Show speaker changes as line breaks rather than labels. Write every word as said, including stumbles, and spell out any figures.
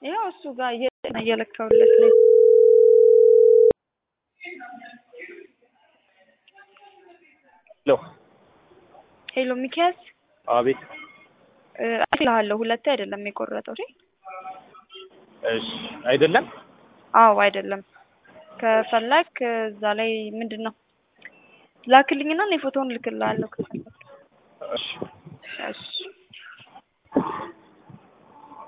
ያው እሱ ጋር እየለካውለት ነው
ሄሎ
ሄሎ ሚኪያስ
አቤት
አጥላለው ሁለቴ አይደለም የቆረጠው እሺ
እሺ አይደለም
አዎ አይደለም ከፈለክ እዛ ላይ ምንድነው ላክልኝና እኔ ፎቶውን ልክልሃለሁ ከፈለክ
እሺ
እሺ